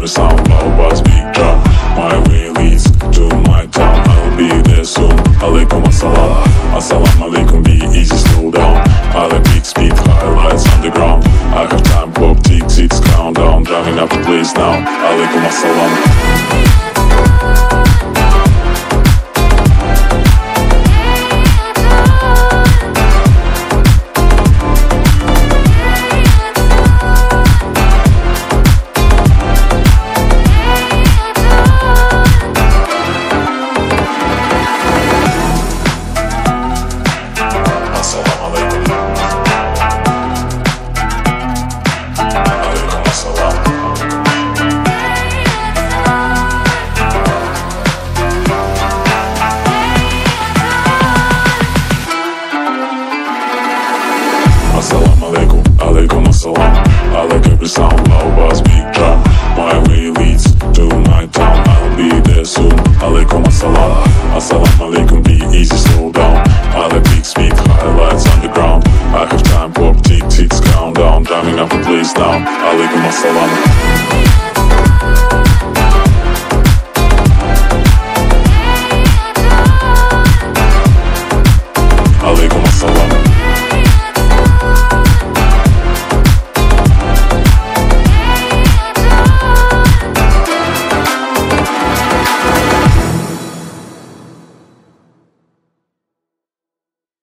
every sound, loud bass, big drum. My way leads to my town. I'll be there soon. Alaikum assalam. Assalamu alaikum, be easy, slow down. I like big speed, highlights underground. I have time, clock, tick, 6 countdown. Driving up the place now. Alaikum assalam. Assalamu alaikum, alaikum assalam. I like every sound, loud bass, big drum. My way leads to my town. I'll be there soon. Alaikum assalam. Assalamu alaikum, be easy, slow down. I like big speed, highlights underground. I have time, clock, tick, 6 countdown. Driving up the place now. Alaikum assalam.